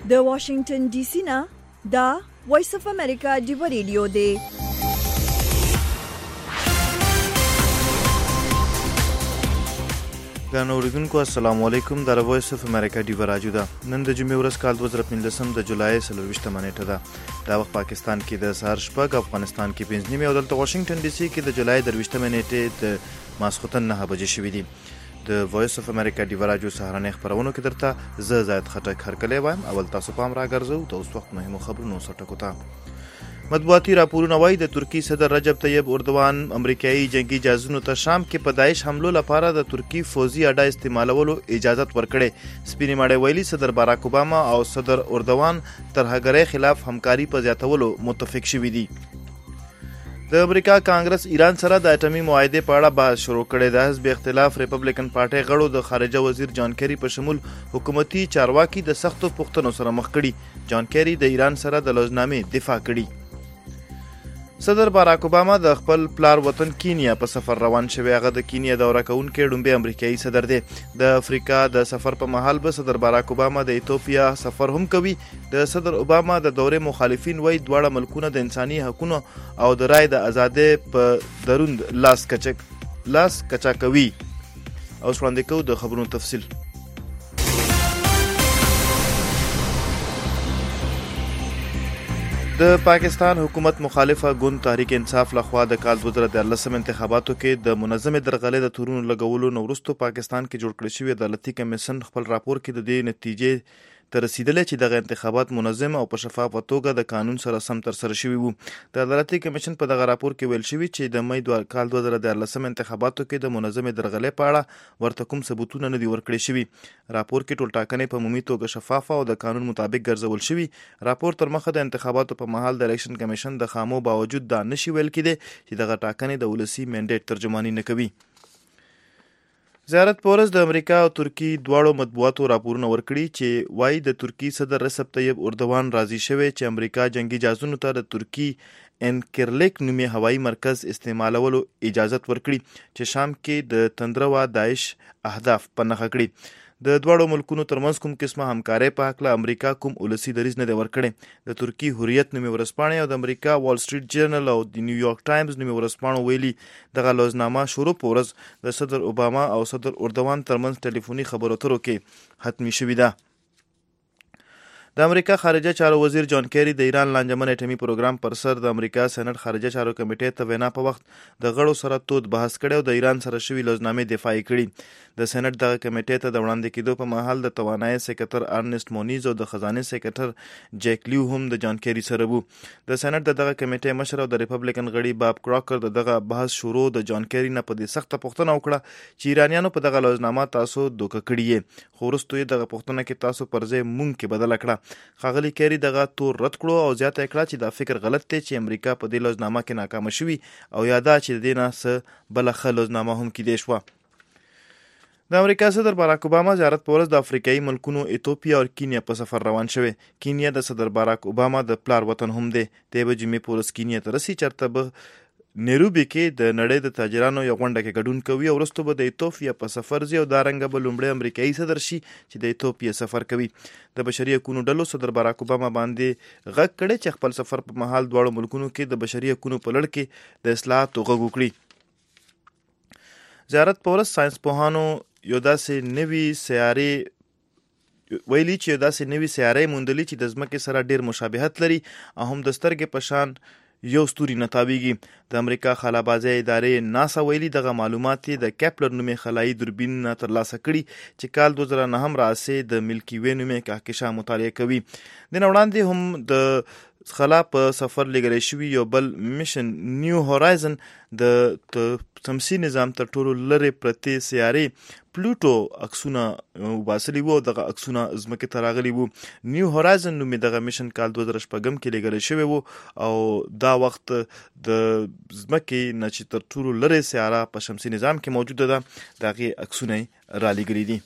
د واشنگټن ډي سي نه دا وایس اف امریکا ډیو ریډیو دی. ګرانو اوریدونکو السلام علیکم. د وایس اف امریکا ډیو راډیو ده. نن د جمعې ورځ کال 2015 د جولای 24 نیټه ده. دا وخت پاکستان کې د سهار شپږ، افغانستان کې 5 نیمه او دلته واشنگټن ډي سي کې د جولای 23 نیټه د ماسخوتن 9 بجې شوې دي. د وایس اف امریکا ډیو راډیو سهارنۍ خبرونو کې درته زه زاید خټک هرکلی وایم. اول تاسو پام راګرځو د اوس وخت مهمو خبرونو سره ټکو ته. مطبوعاتي راپورونه وایي د ترکی صدر رجب طیب اردوان امریکایي جنگي جهازونو ته شام کې په داعش حملو لپاره د ترکی فوزي اډه استعمالولو اجازت ورکړي. سپینې ماړۍ ویلي صدر باراک اوباما او صدر اردوان ترهګرۍ خلاف همکاري په زیاتولو متفق شوي دي. د امریکا کانګرس ایران سره د اټومي معاهدې په اړه بحث شروع کړی. د حزب اختلاف ریپبلیکن پارټۍ غړو د خارجه وزیر جان کیری په شمول حکومتي چارواکي د سختو پوښتنو سره مخ کړي. جان کیری د ایران سره د لوزنامې دفاع کړي. صدر باراک اوباما د خپل پلار وطن کینیا په سفر روان شوی. هغه د کینیا دوره کوونکی لومړی امریکایي صدر دی. د افریقا د سفر په مهال به صدر باراک اوباما د ایتوپیا سفر هم کوي. د صدر اوباما د دورې مخالفین وایي دواړه ملکونه د انساني حقوقو او د رای د ازادۍ په دروند لاس کچا کوي. او وړاندې کوو د خبرونو تفصیل. د پاکستان حکومت مخالفه ګوند تحریک انصاف لخوا د کال 2013 انتخاباتو کې د منظمې درغلۍ د تورونو لګولو نه وروسته پاکستان کې جوړ کړی شوی عدالتي کمیشن خپل راپور کې د دې نتیجې ته رسیدلی چې دغه انتخابات منظم او په شفافه توګه د قانون سره سم ترسره شوي وو. د عدالتي کمیشن په دغه راپور کې ویل شوي چې د مې کال 2013 انتخاباتو کې د منظمې درغلۍ په اړه ورته کوم ثبوتونه نه دي ورکړي شوي. راپور کې ټول ټاکنې په عمومي توګه شفافه او د قانون مطابق ګرځول شوي. راپور تر مخه د انتخاباتو په مهال د الیکشن کمیشن د خامو باوجود دا نشي ویل کېدی چې دغه ټاکنې د ولسي منډیټ ترجماني نه کوي. زیارت پورز د امریکا او ترکی دواړو مطبوعاتو راپورونه ورکړي چې وایي د ترکی صدر رجب طیب اردوان راضي شوی چې امریکا جنگي جهازونو ته د ترکی انکرلیک نومي هوایي مرکز استعمالولو اجازت ورکړي چې شام کې د تندروا داعش اهداف په نښه کړي. د دواړو ملکونو ترمنځ کوم قسمه همکارۍ په هکله امریکا کوم ولسي دریځ نه دی ورکړی. د ترکی حریت نومي ورځپاڼې او د امریکا وال سټریټ جرنل او د نیویارک ټایمز نومي ورځپاڼو ویلي دغه لوزنامه شروع په ورځ د صدر اوباما او صدر اردوان ترمنځ ټلیفوني خبرو اترو کې حتمي شوې ده. د امریکا خارجه چارو وزیر جان کیری د ایران لانجمن اټومي پروګرام پر سر د امریکا سېنات خارجه چارو کمیټې ته وینا په وخت د غړو سره تود بحث کړی او د ایران سره شوي لوزنامې دفاع کړي. د سېنات دغه کمیټې ته د وړاندې کېدو په مهال د توانایي سکرټر ارنست مونیز او د خزانې سکرټر جیک لیو هم د جان کیری سره وو. د سېنات دغه کمیټې مشر او د ریپبلیکن غړي باب کراکر دغه بحث شروع د جان کیری نه په دې سخته پوښتنه وکړه چې ایرانیانو په دغه لوزنامه تاسو دوکه کړی یې، خو وروسته یې دغه پوښتنه کې تاسو پر ځای مونږ کې بدله کړه. ښاغلي کیری دغه تور رد کړو او زیاته کړه چې دا فکر غلط دی چې امریکا په دې لوزنامه کې ناکامه شوي او یا دا چې د دې نه څه بله ښه لوزنامه هم کیدی شوه. د امریکا صدر باراک اوباما زیارت په ورځ د افریقایي ملکونو ایتوپیا او کینیا په سفر روان شوی. کینیا د صدر باراک اوباما د پلار وطن هم دی. دی به جمعې په ورځ کینیا ته رسي چېرته به نیروبي کې د نړۍ د تاجرانو یو غونډه کې ګډون کوي او وروسته به د ایتوپیا په سفر ځي او دارنګه به لومړی امریکایي صدر شي چې د ایتوپیا سفر کوي. د بشري حقوقو ډلو صدر باراک اوباما باندې غږ کړی چې خپل سفر په مهال دواړو ملکونو کې د بشري حقوقو په لړ کې د اصلاحاتو غږ وکړي. زیارت په ورځ ساینس پوهانو یو داسې نوي سیارې ویلي چې یو داسې نوي سیارې موندلي چې د ځمکې سره ډېر مشابهت لري او هم د سترګې په شان یو ستوري نه تاویږي. د امریکا خلابازۍ ادارې ناسا ویلي دغه معلومات د کیپلر نومي خلایي دوربین نه ترلاسه کړي چې کال 2009 راهیسې د ملکی وې نومي کهکشان مطالعه کوي. د نه وړاندې هم د خلا په سفر لګري شوی یو بل میشن نیو هورایزن د شمسي نظام تر ټولو لرې پرتې سیارې پلوټو عکسونه وباسلي وو. دغه عکسونه ځمکې ته راغلي وو. نیو هورایزن نومې دغه میشن کال 2014 کې لګري شوی وو او دا وخت د ځمکې نه چې تر ټولو لرې سیاره په شمسي نظام کې موجوده ده د هغې عکسونه یې رالېږلي دي.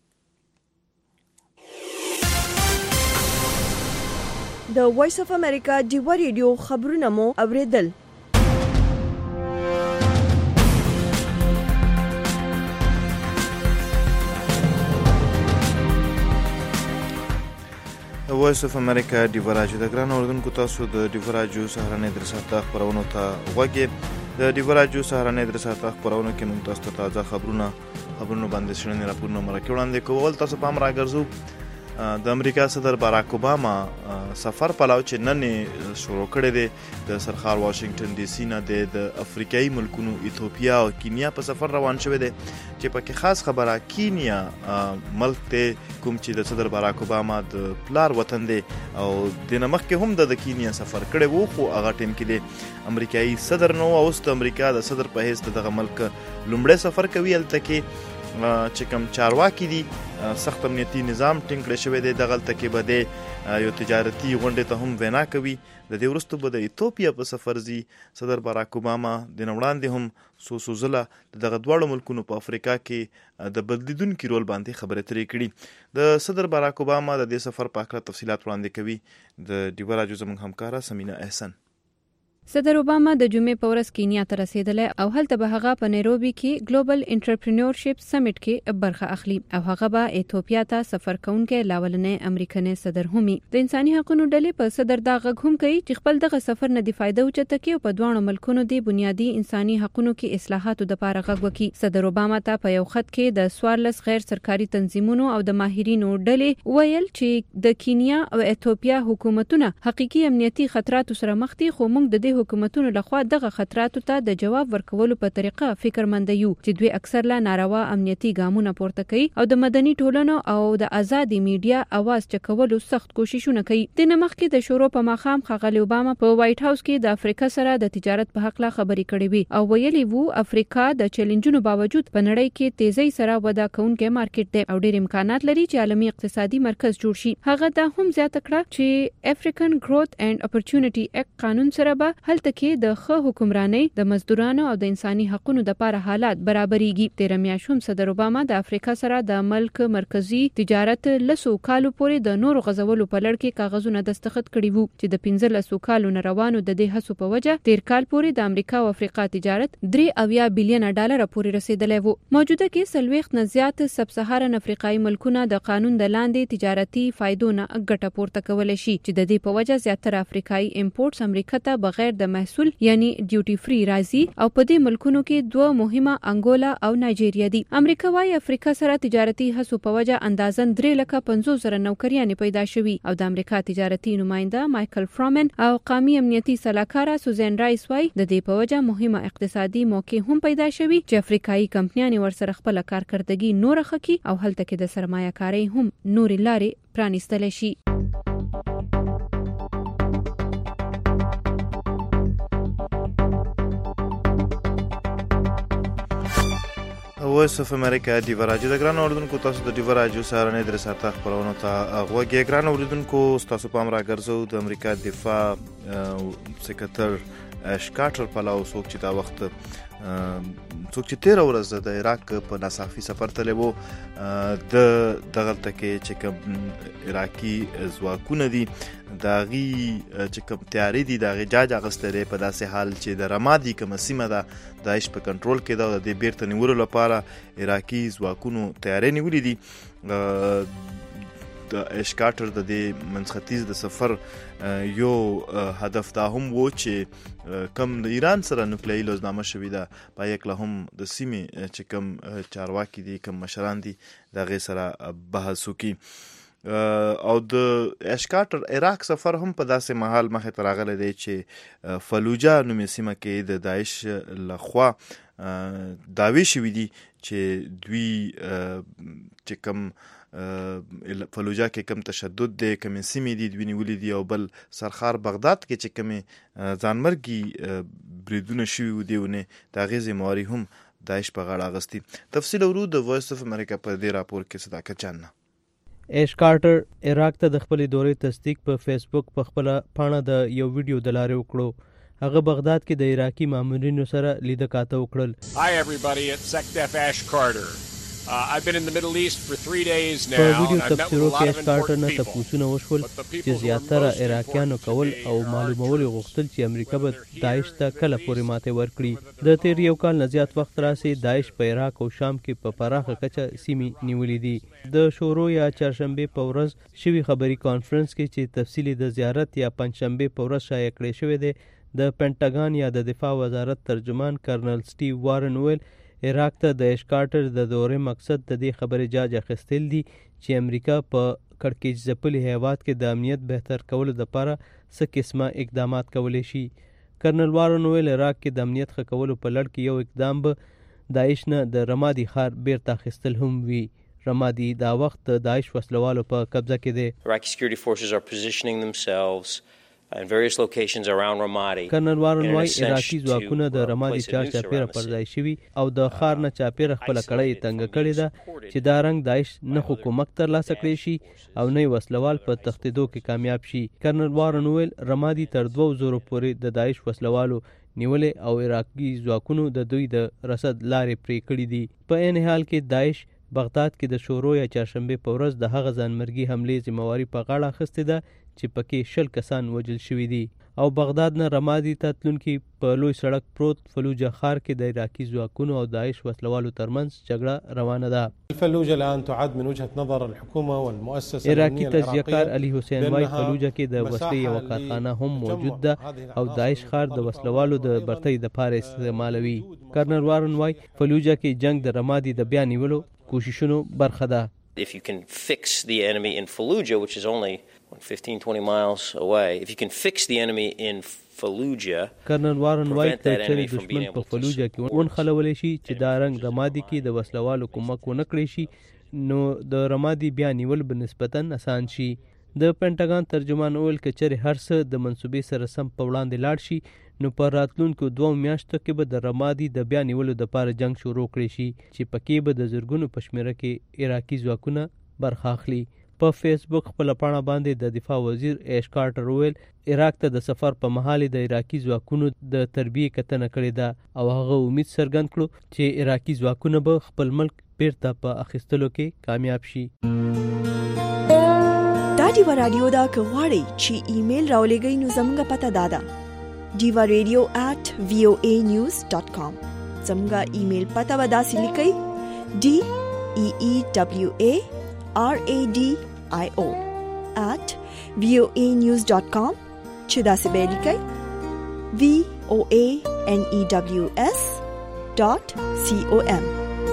د وایس اف امریکا ډیو ریډیو خبرونه مو اوریدل. وایس اف امریکا ډیو راجو د ګران اوردونکو تاسو د ډیو راجو سهارنۍ درساته خبرونه ته وګورئ د ډیو راجو سهارنۍ درساته خبرونه کې موږ تاسو ته تازه خبرونه باندې شننې راپورونه مرکه وړاندې کوو. تاسو پام راګرځو د امریکا صدر باراک اوباما سفر پلاو چې نن شروع کړی دی د سرخار واشنگټن ډي سي نه د افریقایي ملکونو ایتوپیا او کینیا په سفر روان شوی دی چې پکې خاص خبره کینیا ملک ته کوم چې د صدر باراک اوباما د پلار وطن دی او د نمخ کې هم د کینیا سفر کړی وو خو هغه ټیم کې د امریکایي صدر نو او د امریکا د صدر په حیث دغه ملک لومړی سفر کوي الته کې چې کوم چارواکي دي سخت امنیتي نظام ټینګ کړی شوی دی دغلته کې به د یو تجارتي غونډې ته هم وینا کوي. د دې وروسته به د ایتوپیا په سفر ځي. صدر باراک اوباما د وړاندې هم څو ځله دغه دواړو ملکونو په افریقا کې د بدلیدونکي رول باندې خبرې ترې کړي. د صدر باراک اوباما د دې سفر په اړه تفصیلات وړاندې کوي د ډیو راجو زموږ همکاره سمینا احسن. صدر اوباما د جمعې په ورځ کینیا ته رسیدلی او هلته به هغه په نیروبي کې ګلوبل انټرپرینورشپ سمیټ کې برخه اخلي او هغه به ایتوپیا ته سفر کوونکی لاولنې امریکنی صدر همي. د انساني حقوقو ډلې په صدر دا غږ هم کوي چې خپل دغه سفر نه دی فائدہ اوچته کوي او په دوه ملکونو دی بنیادی انساني حقوقو کې اصلاحاتو لپاره غږ وکړي. صدر اوباما ته په یو خط کې د 14 غیر سرکاري تنظیمونو او د ماهرینو ډلې ویل چې د کینیا او ایتوپیا حکومتونه حقيقي امنیتي خطراتو سره مخ دي خو موږ د دې حکومتونو لخوا دغه خطراتو ته د جواب ورکولو په طریقه فکرمند یو چې دوی اکثر لا ناروا امنیتي ګامونه پورته کوي او د مدني ټولنو او د آزادي میډیا اواز چکولو سخت کوششونه کوي. د نمخ کې د شورو په ماخام خغلی اوباما په وایټ هاوس کې د افریقا سره د تجارت په حق لا خبرې کړې وي او ویلي وو افریقا د چیلنجونو باوجود په نړۍ کې تیزی سره وده کوونکی مارکیټ دی او ډېر امکانات لري چې عالمي اقتصادي مرکز جوړ شي. هغه دا هم زیاته کړه چې افریقن گروث اینڈ اپورچونټی اکټ قانون سره به هلته کې د ښه حکمرانۍ د مزدورانو او د انساني حقوقو لپاره حالات برابرېږي. تیر میاشت هم صدر اوباما د افریقا سره د ملک مرکزی تجارت لسو کالو پورې د نورو غزولو په لړ کې کاغذونه دستخط کړي وو چې د 15 کالو نه روانو د دې هڅو په وجه تیر کال پورې د امریکا او افریقا تجارت 3 بلین ډالر پورې رسیدلی وو. موجوده کې 40 نه زیات سب سهارن افریقایي ملکونه د قانون د لاندې تجارتي فایدو نه ګټه پورته کولی شي چې د دې په وجه زیاتره افریقایي امپورټس امریکا ته بغیر د محصول یعنی ډیوټي فری راځي او په دې ملکونو کې دوه مهمه انګولا او نایجیریا دي. امریکا وايي افریقا سره تجارتي هڅو په وجه اندازن 3,50,000 نوکریان پیدا شوي او د امریکا تجارتي نماینده مایکل فرامن او قومي امنیتي سلاکاره سوزان رایس وايي د دې په وجه مهمه اقتصادي موقع هم پیدا شوي چې افریقایي کمپنیان ورسره خپل کارکردګي نور خکې او هلته کې د سرمایه کاري هم نورې لارې پرانیستل شي. وایس اف امریکا ډیو راجو د ګران اوردونکو تاسو د ډیو راجو سهارنۍ درساته خبرونه ته غوږی. ګران اوردونکو تاسو پام راګرځو د امریکا دفاع سکرټر اش کارټر پلاو څوک چې دا وخت څوک چې 13 ورځ د عراق په ناصافي سفر تللی وو دغلته کې چې کوم عراقي ځواکونه دي د هغې چې کوم تیاري دي د هغې جاج اخیستی دی په داسې حال چې د رمادي کومه سیمه ده داعش په کنټرول کې ده او د دې بیرته نیولو لپاره عراقي ځواکونو تیاری نیولې دي. د اش کارټر د دې منځختیځ د سفر یو هدف دا هم وو چې کم د ایران سره نوکلیایي لوزنامه شوې ده په یکله هم د سیمې چې کم چارواکي دي کم مشران دي د هغې سره بحث وکړي او د اش کارټر عراق سفر هم په داسې مهال مخې ته راغلی دی چې فلوجه نومې سیمه کې د داعش لخوا دعوې شوي دي چې دوی چې کم فلوجه کې کم تشدد دی کم سیمې دي دوی نیولي دي او بل سرخار بغداد کې چې کم ځانمرګي بریدونه شوي دي ونه د هغې ذمهواري هم داعش په غاړه اخیستي. تفصیل ورو د وایس اف امریکا په دې راپور کې صداقت جان نه. ایش کارټر عراق ته د خپلې دورې تصدیق په فیسبوک په خپله پاڼه د یو ویډیو د لارې وکړو. هغه بغداد کې د عراقي مامورینو سره لیده کاته وکړل. Hi everybody, it's SecDef Ash Carter. I've been in the Middle East for 3 days now. په ویډیو and I've met with a تفسیرو lot کې of کارټر important نه people. تپوسونه وشول But the people چې who are زیاتره most عراقیانو important to کول me او are معلومول to غوښتل چې امریکا به whether here داعش ته in the کله Middle پورې East ماته or ورکړي. whether د they're تیر یو bombed کال نه or زیات whether وخت راسي they're داعش په عراق او شام کې په پراخه کچه سیمې نیولې دي. د شورو یا چهارشنبه په ورځ شوی خبري کانفرنس کې چې تفصیلی د زیارت یا پنځشنبه په ورځ شایع کړی شوی دی، د پینټاګان یا د دفاع وزارت ترجمان کرنل سټیو وارن ویل عراق ته د اشکارټر د دورې مقصد د دې خبرې جاج اخیستل دي چې امریکا په کړکېچ ځپلي هیواد کې د امنیت بهتر کولو لپاره څه قسمه اقدامات کولی شي. کرنل وارن ویل عراق کې د امنیت ښه کولو په لړ کې یو اقدام به داعش نه د رمادي ښار بیرته اخیستل هم وي. رمادي دا وخت د داعش وسلوالو په قبضه کې دی. Iraqi security forces are positioning themselves in various locations around Ramadi. کرنل وارن وای عراقي ځواکونه د رمادي چار چاپیره پر ځای شوي او د ښار نه چاپیره خپله کړۍ تنګه کړې ده چې دا رنګ داعش نه خو کومک ترلاسه کړی شي او نه وسلوال په تښتېدو کې کامیاب شي. کرنل وارن ویل رمادي تر 2000 پورې د داعش وسلوالو نیولې او عراقي ځواکونو د دوی د رسد لارې پرې کړې دي. په عین حال کې داعش بغداد کې د شورو یا چهارشنبه په ورځ د هغه ځانمرګي حملې ذمہواري په غاړه اخیستې ده چې پکې 20 کسان وژل شوي دي او بغداد نه رمادي ته تلونکي په لوی سړک پروت فلوجه ښار کې د عراقي ځواکونو او داعش وسلوالو ترمنځ جګړه روانه ده. فلوجه الان تعد من وجهه نظر الحكومه والمؤسسه عراقي تجزیه‌کار علي حسین وای فلوجه کې د وسلې یو کارخانه هم موجود ده او داعش ښار د وسلوالو د برتۍ د پاره استعمالوي. کرنل وارن وای فلوجه کې جنگ د رمادي د بیا نیولو کوششونو برخه ده. If you can fix the enemy in Fallujah, which is only 15-20 miles away, if you can fix the enemy in Fallujah, کرنل وارن وای ته چې دشمن په فلوجه کې ون خلولې شي چې دا رنګ رمادي کې د وسلوالو کومک ونه کړی شي نو د رمادي بیا نیول به نسبتاً آسان شي. د پینټاګان ترجمان ویل که چېرې هر څه د منصوبې سره سم په وړاندې لاړ شي نو په راتلونکو 2 میاشتو کې به د رمادي د بیا نیولو دپاره جنگ شروع کړی شي چې پکې به د زرګونو په شمېره کې عراقي ځواکونه برخه اخلي. په فیسبوک خپله پاڼه باندې د دفاع وزیر ایش کارټر ویل عراق ته د سفر په مهال د عراقي ځواکونو د تربیې کتنه کړې ده او هغه امید څرګند کړو چې عراقي ځواکونه به خپل ملک بیرته په اخیستلو کې کامیاب شي. دا ډیوا رادیو دا که غواړئ چې ایمیل راولېږئ نو زموږ پته دا ده diva.radio@voanews.com. زموږ ایمیل پته به داسې لیکئ DEEWARADIO@voanews.com چې داسې به لیکئ VOANEWS.com.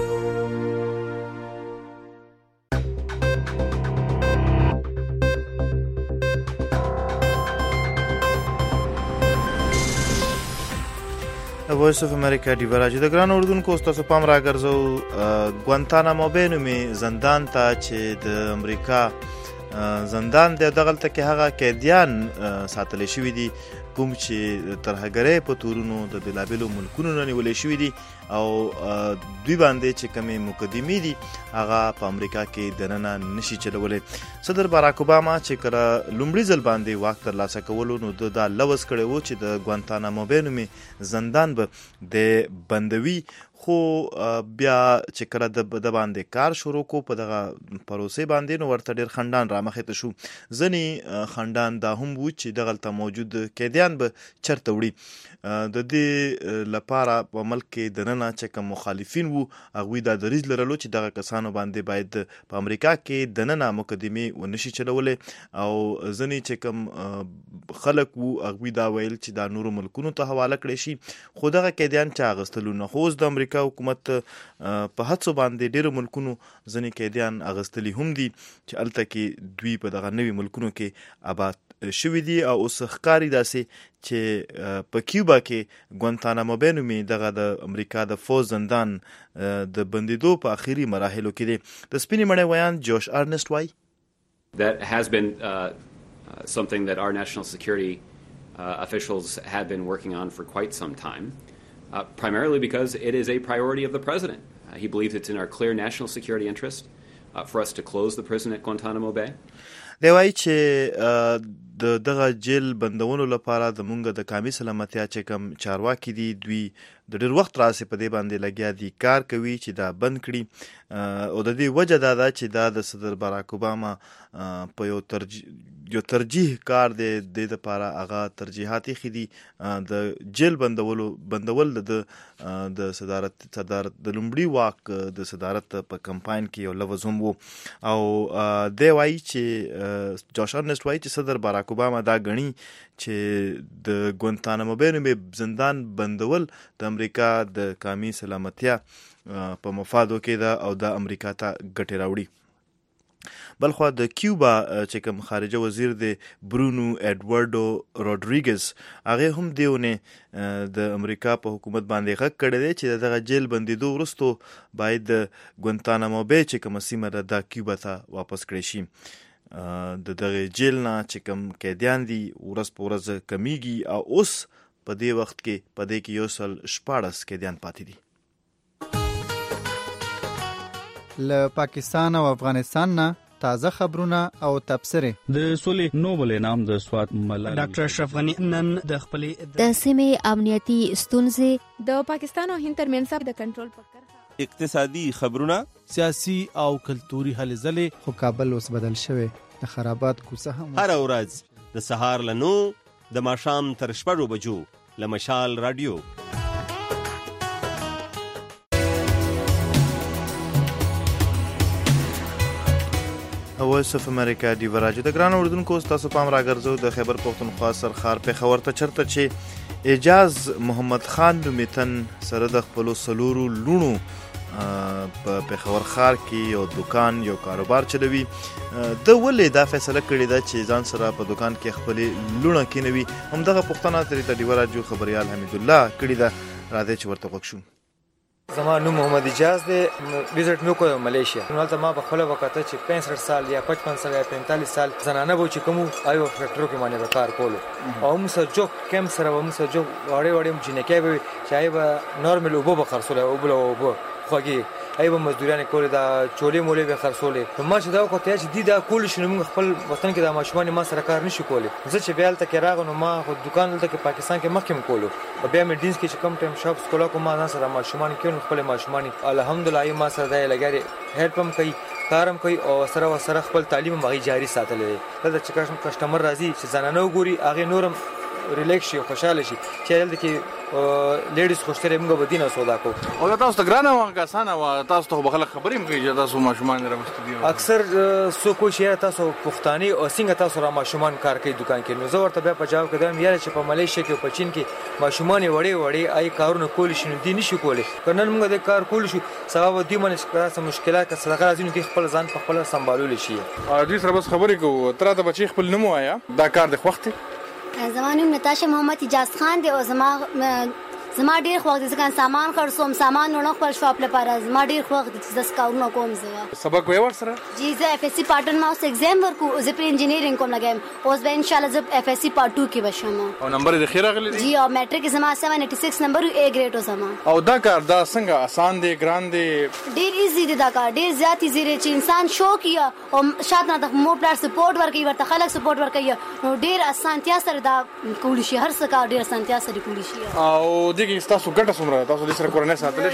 وایس اف امریکا ډیوا راځي د ګران اردوونکو تاسو پام راګرځو ګوانتانامو بے نومي زندان ته چې د امریکا زندان دی دغلته کې هغه قیدیان ساتل شوی دي کوم چې ترهګرۍ په تورونو د بلابلو ملکونو نه نیولې شوی دي او دوی باندې چې کومې مقدمې دي هغه په امریکا کې دننه نشي چلولی. صدر باراک اوباما چې کله لومړي ځل باندې واک ترلاسه کولو نو دا لوز کړی و چې د ګوانتانامو بے نومي زندان به د بندوي خو بیا چې کله د باندې کار شروع کو په دغه پروسې باندې نو ورته ډېر خندان رامخې ته شو. ځینې خندان دا هم و چې دغلته موجود قیدیان به چرته وړي. د دې لپاره په ملک کې دننه چې کوم مخالفین وو هغوی دا دریځ لرلو چې دغه کسانو باندې باید په امریکا کې دننه مقدمې ونشي چلولی او ځینې چې کوم خلک وو هغوی دا ویل چې دا نورو ملکونو ته حواله کړی شي خو دغه قیدیان چا اغوستلو نه خو اوس د امریکا حکومت په هڅو باندې ډېرو ملکونو ځینې قیدیان اغوستلي هم دي چې هلته کې دوی په دغه نوي ملکونو کې آباد شوي دي او اوس ښکاري داسې چې په کیوبا کې ګوانتانامو بے نومي دغه د امریکا د فوز زندان د بندیدو په آخري مراحلو کې دی. د سپینې مړۍ ویان جوش ارنسټ وای That has been something that our national security officials have been working on for quite some time, primarily because it is a priority of the president. He believes it's in our clear national security interest for us to close the prison at Guantanamo Bay. دی وایي چې د دغه جیل بندولو لپاره د مونږ د قومي سلامتیا چې کوم چارواکي دي دوی د ډېر وخت راځي په دې باندې لګیا دي کار کوي چې دا بند کړي او د دې وجه دا ده چې دا د صدر باراک اوباما په یو ترجیح کار دی د دې لپاره هغه ترجیحات یې دي د جیل بندول د صدارت د لومړي واک د صدارت په کمپاین کې یو لفظ هم و او دی وایي چې جوش ارنسټ وایي چې صدر باراک اوباما دا ګڼي چې د ګوانتانامو بے نومې زندان بندول د امریکا د قومي سلامتیا په مفادو کې ده او د امریکا ته ګټې راوړي. بلخوا د کیوبا چې کوم خارجه وزیر دی برونو ایډورډو روډریګز هغه هم دیونه د امریکا په حکومت باندې غږ کړی دی چې دغه جیل بندیدو وروسته باید د ګوانتانامو بے چې کومه سیمه ده دا کیوبا ته واپس کړی شي. د دغه جیل نه چې کوم قیدیان دي ورځ په ورځ کمیږي او اوس په دې وخت کې په دې کې 114 قیدیان پاتې دي. له پاکستان او افغانستان نه تازه خبرونه او تبصرې. د سولې نوبل انعام د سوات ملالۍ ډاکټر اشرف غنی نن د خپلې د سیمې امنیتي ستونزې د پاکستان او هند ترمنځ د کنټرول په کرښه اقتصادي خبرونه سیاسي او کلتوري هلې ځلې. خو کابل اوس بدل شوی د خرابات کوڅه هم هر ورځ د سهار له 9 د ماښام تر 6 بجو له مشال رادیو. وایس اف امریکا دی وراجو د ګران اردوونکو تاسو پام راګرځو د خیبر پختونخوا سرخار پېښور ته چرته چې اعجاز محمد خان نومیتن سره د خپل سلورو لونو په پېښور ښار کې یو دکان یو کاروبار چلوي. د ولې دا فیصله کړې ده چې ځان سره په دکان کې خپل لونه کینوي همدغه پښتنه ترې د وراجو خبريال حمید الله کړی ده. راځي چې ورته وښو. زما نوم محمد اجاز دی. ویزټ مې وکړ ملیشیا. نو هلته ما په خپله وکته چې 65 سال یا 55 سال یا 45 سال زنانه به چې کوم آیو فیکټرو کې باندې کار کولو او موږ سره جو کم سره موږ سره جو وړې جنکې به چې به نورمال وبو به خرڅول او بل وبو خوږي ای به مزدوران کولې دا چولې مولې به خرڅولې. ما چې دا وکړه چې دا کول شنو موږ خپل وطن کې د ماشومان ما سره کار نشو کولې. زه چې بیل ته کې راغنو ما خو دکان دلته کې پاکستان کې مخکې کولو او بیا مې ډینس کې چې کم ټایم شاپ سکولا کوم ما سره ماشومان کې خپل ماشومان الحمدلله ما سره دا لګاري هیلپ هم کوي کارم کوي او سره خپل تعلیم هم جاری ساتلې. دا چې کسٹمر راځي چې زنانه وګوري هغه نورم ریلیکس شي خوشاله شي چې دلته کې لیډیز خوشتره موږ به دینه سودا کو او تاسو ته ګرانه واګه اسانه وا تاسو ته بخله خبرې موږ چې تاسو ماشومان راوستي دي. اکثر سو کو چې تاسو پښتاني او څنګه تاسو را ماشومان کار کوي دکان کې. نو زه ورته بیا په جواب کړم یاره چې په ملیشیا کې او په چین کې ماشومان وړي آی کارونه کول شي دي نشي کولی. کنن موږ د کار کول شو سبب دی منځ کړه مشکلات که صدقه راځي نو خپل ځان په خپل سمبالول شي. دوی سره بس خبرې کو تر ته بچي خپل نمو آیا دا کار د وخت. زمانم نتاشا محمد اجاز خان دی او زما ډیر خوښ دي ځکه سامان خرڅوم سامان نو خپل شاپ لپاره زما ډیر خوښ دي چې زس کارونه کوم. زه سبق وې ور سره جی زه اف اس سی پارت 1 ما اوس ایگزام ورکو زه پر انجینیرینګ کوم لګم اوس به ان شاء الله زه اف اس سی پارت 2 کې بشم او نمبر د خیر غلي جی او میټریک زما 786 نمبر اے گریډ زما. او دا کار دا څنګه آسان دی ګران دی ډیر ایزی دی دا کار ډیر زیات ایزی دی چې انسان شوق یا او شاته نه د مو پلار سپورټ ورکوي ورته خلک سپورټ ورکوي نو ډیر اسانتیا سره دا کول شي هر څه کار ډیر اسانتیا سره کول شي. او دغه تاسو ګټه تاسو د سره کورنۍ ساتل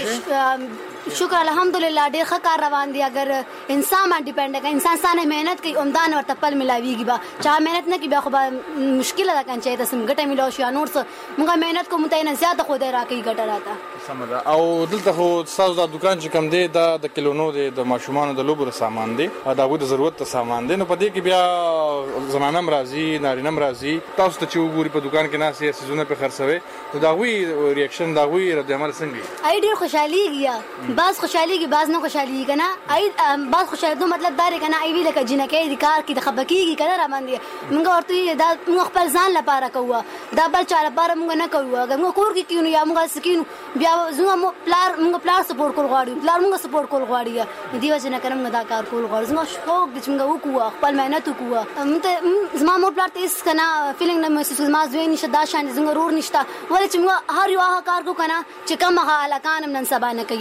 شي شکر الحمدلله ډیر ښه کار روان دی. اگر انسان باندې ډیپند کوي انسان سانه مهنت کوي عمدان ورته پل ملاویږي با چا مهنت نه کوي بیا خو مشکل ده کنه چې تاسو ګټه ملو شي نور څه موږ مهنت کوو ته نه زیاته خو دې راکې ګټه راته سمدا. او دلته خو تاسو د دکان چې کم دی د کلونو دی د ماشومان د لوبو سامان دی دا غو د ضرورت ته سامان دی. نو په دې کې بیا زنانم راځي نارینم راځي تاسو ته چې وګوري په دکان کې ناسې سيزونه په خرڅوي نو دا غوي ریاکشن دا غوي رد عمل څنګه ای ډیر خوشاليږي بعض خوشاليږي بعض نه خوشاليږي کنه ای بعض خوشاله دوه مطلب دا کنه ای ویل ک جنکې د کار کې د خبکیږي کنه را باندې موږ ورته دا موږ خپل ځان لپاره کوو دا بل چا لپاره موږ نه کوو. اگر موږ کور کې کینو یا موږ سکینو بیا موږ پلار سپورټ کول غواړو پلار موږ سپورټ کول غواړي دی وجه نه کوم دا کار کول غواړو موږ شوق د څنګه وکړو خپل مهنت وکړو. زما مور پلار ته اس کنه فیلینګ نه محسوس ما زوی نشه دا شان ضرور نشته ولې چې موږ هر یو کار کو کنه چې کوم حالکان نن سبا نه کوي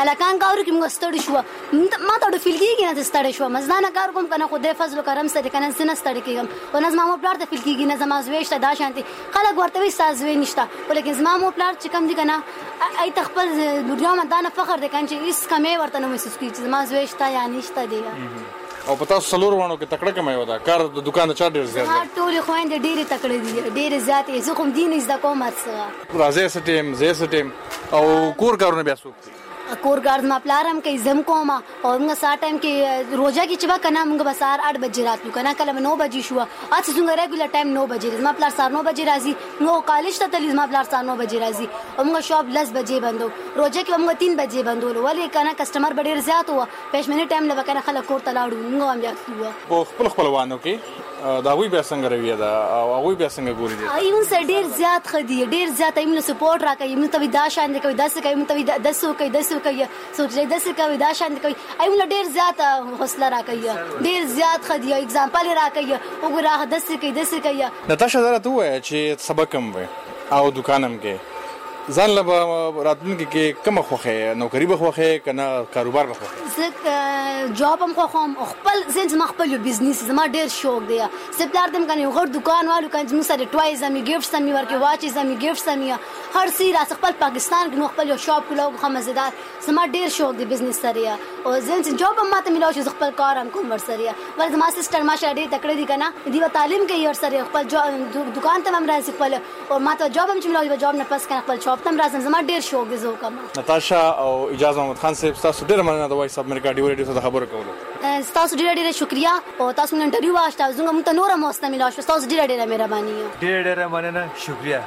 هلاکان کارو کې موږ ستړي شو ما ته فیل کېږي نه ستړي شو مزدانه کار کوم کنه خدای فضل کرم سره کنه زنه ستړي کېږم او نظم مو پلار ته فیل کېږي نه زما زويشته دا شانتي خلک ورته وي سازوي نشته ولیکن زما مو پلار چې کم دي کنه ای تخپل دنیا مدانه فخر دي کنه چې اس کمې ورته نو محسوس کیږي زما زويشته یا نشته دی او پتا سلور وانو کې تکړه کمای ودا کار د دکان چا ډیر زیات دی ټول خويندې ډېر تکړه دي ډېر زیات یې زه کوم دین از د کومرس راځي سټیم زې سټیم او کور کارونه بیا سوک کور ګارد ما پلارم کې زم کوما او موږ سات ټایم کې روزه کې چې کنه موږ بسار 8 بجې راتلو کنه کله 9 بجې شو اته څنګه ریګولر ټایم 9 بجې ما پلار سار 9 بجې راځي نو کالج ته تللی ما پلار سار 9 بجې راځي او موږ شاپ 10 بجې بندو روزه کې موږ 3 بجې بندول ولې کنه کسٹمر ډېر زیات و پېښ منی ټایم لږ کنه خلک کور ته لاړو موږ هم یاستو او خپلوانو کې دا وی بیا څنګه رویه دا او وی بیا څنګه ګوري دي ایون سر ډېر زیات خدي ډېر زیات ایمن سپورټ راکې ایمن ته دا شان دي کوي 10 کوي ایمن ته 10 کوي سوچ داسې کوي دا شان کوي ایمله ډیر زیات حوصله راکوي ډیر زیات خدي اگزامپل راکوي وګوره داسې کوي نتاشا درته وای چې سبق هم وای او دکانم کې ځان له راتلونکي کې کوم خوخه نوکری به خوخه کنه کاروبار به خوخه زه جاب هم خوخم خپل زنځ مخبل بزنس زما ډیر شوق دی سپلار دم کنه غړ دکان والو کنه موږ سره ټوایز امي گیفټس امي ورکه واچز امي گیفټس امي هر سی راس خپل پاکستان کې خپل شاپ کولو خمزدار زما ډیر شوق دی بزنس سره او زنځ جاب هم ماته ملو چې خپل کار هم کوم ور سره ول زما سسټر ماشه ډیر تکړه دي کنه دی تعلیم کوي ور سره خپل دکان ته هم راځي خپل او ماته جاب هم چې ملو جاب نه پس کنه خپل شاپ تم راځم زما ډیر شوق دی زه کوم نتاشا او اجازه محمد خان صاحب تاسو ډیر مننه د وایس اف امریکا ډیو ریډیو څخه خبرو کولو تاسو ډیر شکریا او تاسو نن انټرویو واشته زه موږ ته نور موسته ملو شو تاسو ډیر مهرباني ډیر مننه شکریا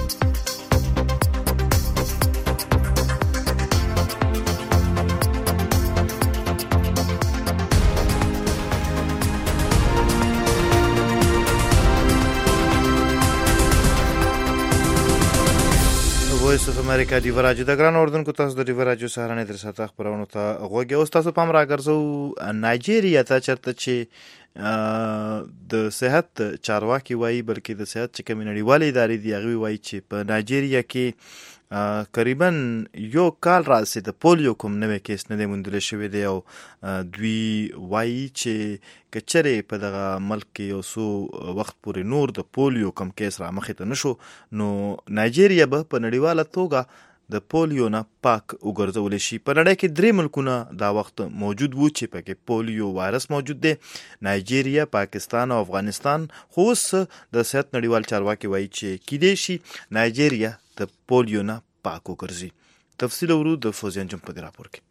وایس اف امریکا دی وراجو د ګران اردن کو تاسو د دی وراجو سهارنه در ساته خبرونه ته غوږی اوس تاسو پام راګرځو نایجیریا ته چرته چې د صحت چارواکي وایي بلکې د صحت چې کمی نړیوالې ادارې دی هغه وایي چې په نایجیریا کې تقریبا یو کال راځي د پولیو کوم نوې کیس نه دی موندل شوی دی او دوی وایي چې کچره په دغه ملک کې یو څو وخت پورې نور د پولیو کم کیس را مخې ته نشو نو نایجیریا به په نړیواله توګه د پولیو نه پاک وګرځول شي په نړۍ کې 3 ملکونه دا وخت موجود وو چې پکې پولیو وایرس موجود دی نایجیریا پاکستان او افغانستان خو اوس د صحت نړیوال چارواکي وایي چې کېدای شي نایجیریا د پولیو نه پاک وګرځي تفصیل ورو د فوزیان جم په راپور کې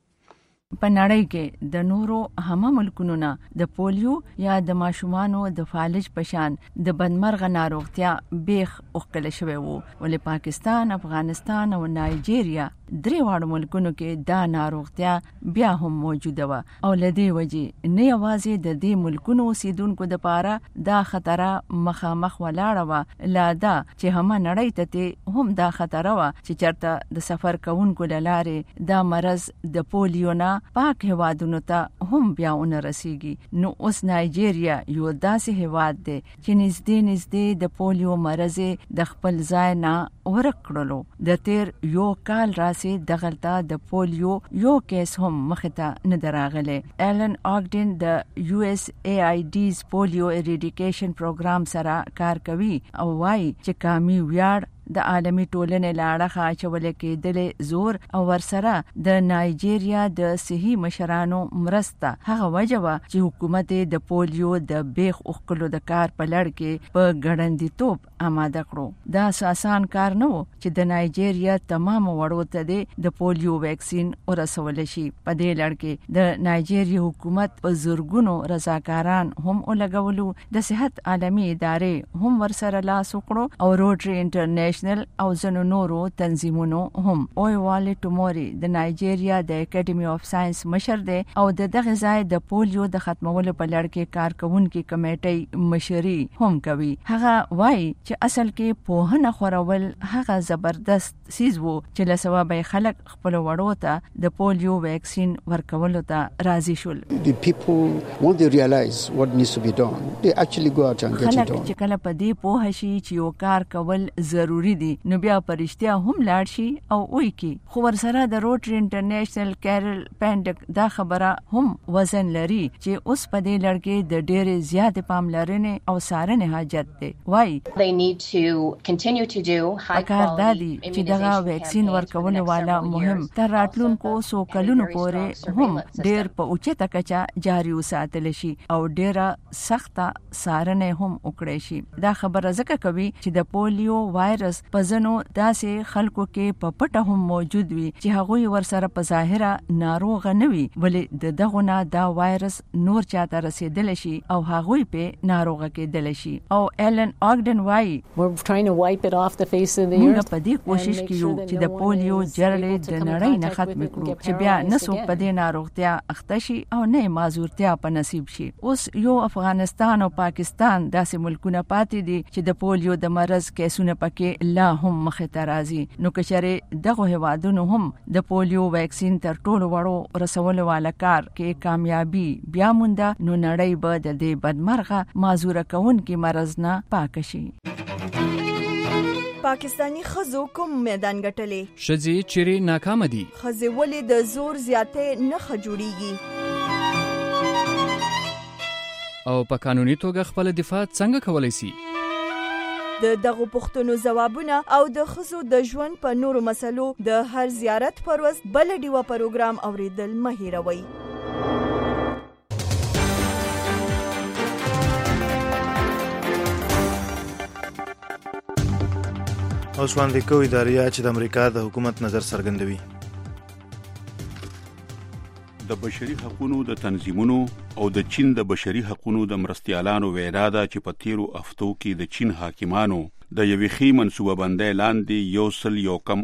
په نړۍ کې د نورو هم ملکونو نه د پولیو یا د ماشومانو د فالج پشان د بدمرغه ناروغتیا بیخ اوخکل شوی وو ولې پاکستان افغانستان او نایجیریا درې واړو ملکونو کې دا ناروغتیا بیا هم موجوده و او لدی وجې نه یوازې د دې ملکونو اوسیدونکو د پاره دا خطر مخامخ ولاړه و لا دا چې هم نړۍ ته هم دا خطر و چې چرته د سفر کوونکو لاره دا مرض د پولیو نه پاک هوادونو ته هم بیا اون رسیږي نو اوس نایجیریا یو داسې هواد دی چې نږدې د پولیو مرض د خپل ځای نه ورکړلو د تیر یو کال راسي دغلطه د پولیو یو کیس هم مخته نه دراغله ایلن آګډن د یو اس ای آی ډیز پولیو اریډیکیشن پروګرام سره کار کوي او وايي چې کامی ویاړ د عالمي ټولنې لاړه اچول کېدل زور او ورسره د نایجیریا د صحي مشرانو مرسته هغه وجوه چې حکومت د پولیو د بیخ اوخکلو د کار په لړ کې په ګړندیتوب آماده کړو دا آسان کار نه و چې د نایجیریا تمام وړو ته د پولیو ویکسین ورسول شي په دې لړ کې د نایجیریا حکومت په زورګونو رضاکاران هم ولګولو د صحت عالمي ادارې هم ورسره لاس وکړو او روټري انټرنیشنل او ځنو نورو تنظیمونو هم اویواله ټوموري د نایجیریا د اکیډمي اف ساينس مشر دی او دغه ځای د پولیو د ختمولو په لړ کې کارکونکو کمیټې مشري هم کوي هغه وایي چې اصل کې پوهنه خورول هغه زبردست سیز وو چې له سببه خلک خپل وړو ته د پولیو ویکسین ورکولو ته راضي شول. The people when they realize what needs to be done, they actually go out and get it done. خلک چې کله په دې پوه شي چې یو کار کول ضروری دي نو بیا پرشتیا هم لاړ شي او وای کی. خو ورسره د روټری انټرنیشنل کیرل پینډک دا خبره هم وزن لري چې اوس په دې لړ د ډېرې زیاتې پاملرنې او څارنې حاجت دی. وای پکار دا دی چې دغه ویکسین ورکولو والا مهم تر راتلونکو څو کلونو پورې هم ډېر په اوچته کچه جاري وساتل شي او ډېره سخته څارنې هم وکړي شي. دا خبره ځکه کوي چې د پولیو وایرس په ځینو داسې خلکو کې په پټه هم موجود وي چې هغوی ورسره په ظاهره ناروغه نه وي ولې د دغه نه دا وایرس نور چاته رسیدل شي او هغوی په ناروغه کېدل شي. او ایلن آګډن وایي موږ په دې کوشش کوو چې د پولیو جرړې د نړۍ نه ختم کړو چې بیا نسوک په دې ناروغتیا اخته شي او نه معذورتیا په نصیب شي. اوس یو افغانستان او پاکستان داسې ملکونه پاتې دي چې د پولیو د مرض کیسونه پکې لا هم مخې ته راځي. نو که چېرې دغه هیوادونو هم د پولیو ویکسین تر ټولو وړو رسولو والا کار کې کامیابی بیا مونده نو نړۍ به د دې بدمرغه معذوره کوونکي مرض نه پاک شي. پاکستانی خزو کوم میدان ګټلې؟ شذې چیرې ناکام دي؟ خزې ولې د زور زیاتې نه خجوړيږي؟ او په قانوني توګه خپل دفاع څنګه کولای شي؟ د دغه پوښتنو ځوابونه او د خزو د ژوند په نورو مسلو د هر زیارت پر ورځ بل ډیوه پروګرام اوریدل مه هیروئ. اوس وړاندې کوو اداریه چې د امریکا د حکومت نظر څرګندوي. د بشري حقوقو د تنظیمونو او د چین د بشري حقوقو د مرستیالانو وینا ده چې په تیرو هفتو کې د چین حاکمانو د یوې ښې منصوبه بندۍ لاندې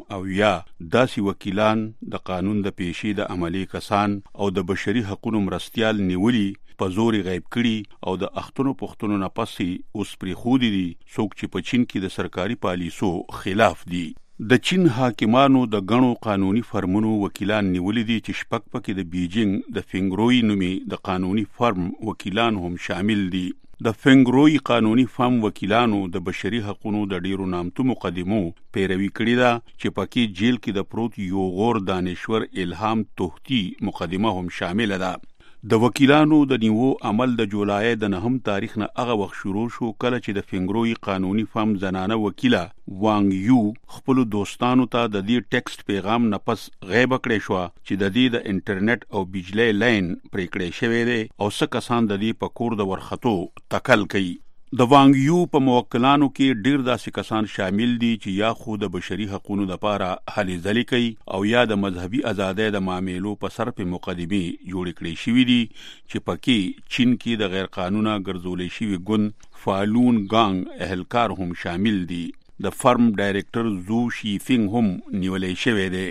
190 داسې وکیلان د قانون د پیشې د عملي کسان او د بشري حقوقو مرستیال نیولي په زور غیب کړي او د اختونو پښتنو نه پسې اوس پرې خودي دي څوک چې په چین کې د سرکاري پالیسو خلاف دي. د چین حاکمانو د غنو قانوني فرمونو وکیلان نیولي دي چې شپږ پکې د بیجینګ د فنګروي نومي د قانوني فرم وکیلان هم شامل دي. د فنګروي قانوني فرم وکیلانو د بشري حقوقو د ډیرو نامتو مقدمو پیروي کړې ده چې پکې جیل کې د پروت یو غور دانشور الهام توحتی مقدمه هم شامل ده. د وکیلانو د نیو عمل د جولای د 9 تاریخ نه هغه وخت شروع شو کله چې د فنګروي قانوني فرم زنانه وکیله وانګ یو خپل دوستانو ته د دې ټیکسټ پیغام نه پس غیب کړی شو چې د دې د انټرنیټ او بجلی لاین پرې کړی شوی دی او څه کسان د دې په کور د ورختو تکل کوي. د وانګ یو په موکلانو کې ډیر داسې کسان شامل دي چې یا خو د بشري حقوقو لپاره هلې ځلې کوي او یا د مذهبي ازادۍ د معاملو په سر په مقدمه جوړ کړي شوی دي چې پکې چین کې د غیر قانوني ګرځولې شوی ګوند فالون ګانګ اهلکار هم شامل دي. د فرم ډایریکټر زو شي فینګ هم نیولې شوی دی.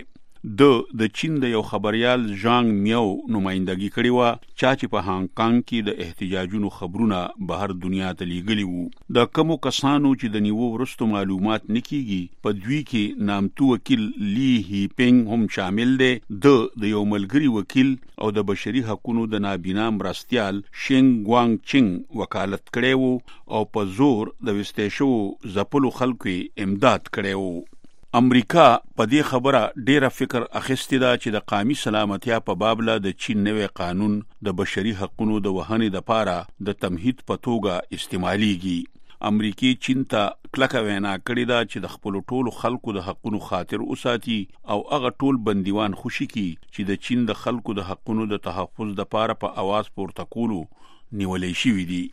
د چین د یو خبريال ژانګ میو نمائندګي کړې و چې په هانګ کانګ کې د احتجاجونو خبرونه بهر دنیا ته لیږلي وو. د کومو کسانو چې د نیو ورستو معلومات نکېږي په دوی کې نامتو وکیل لی هی پینګ هم شامل دی. د یو ملګری وکیل او د بشري حقوقو د نابینا مرستیال شینګ ګوانګ چینګ وکالت کړی وو او په زور د وستېشو زپلو خلکو امداد کړی وو. امریکا په دې خبره ډیره فکر اخیستی ده چې د قومي سلامتیا په بابله د چین نوې قانون د بشري حقوقو د وهنې لپاره د تمهید په توګه استعماليږي. امریکای چین ته کلکه وینا کړې ده چې د خپل ټولو خلکو د حقوقو خاطر وساتي او هغه ټول بندیوان خوشي کی چې د چین د خلکو د حقوقو د تحفظ لپاره په आवाज پورته کولو نیولې شوی دي.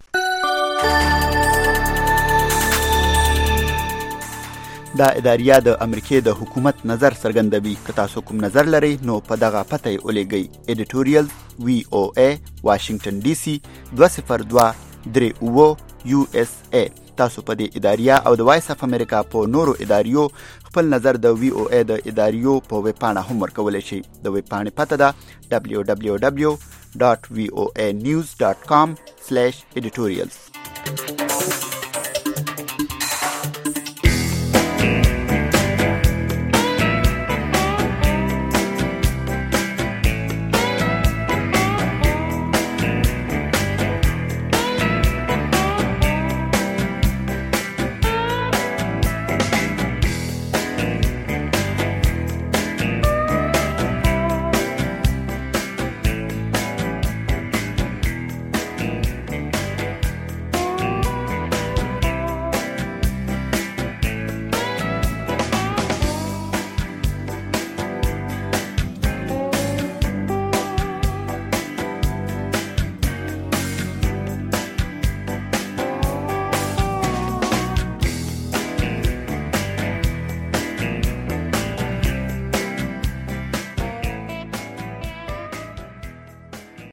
دا اداریه د امریکای د حکومت نظر څرګندوي. که تاسو کوم نظر لرئ نو په دغه پته یې ولېږئ. ایډیټوریال VOA واشنگټن DC 20238 USA. تاسو په دې اداریه او د وایس اف امریکا په نورو اداریو خپل نظر د VOA د اداریو په ویب پاڼه هم ورکولی شئ. د ویب پاڼې پته ده www.voanews.com/editorials.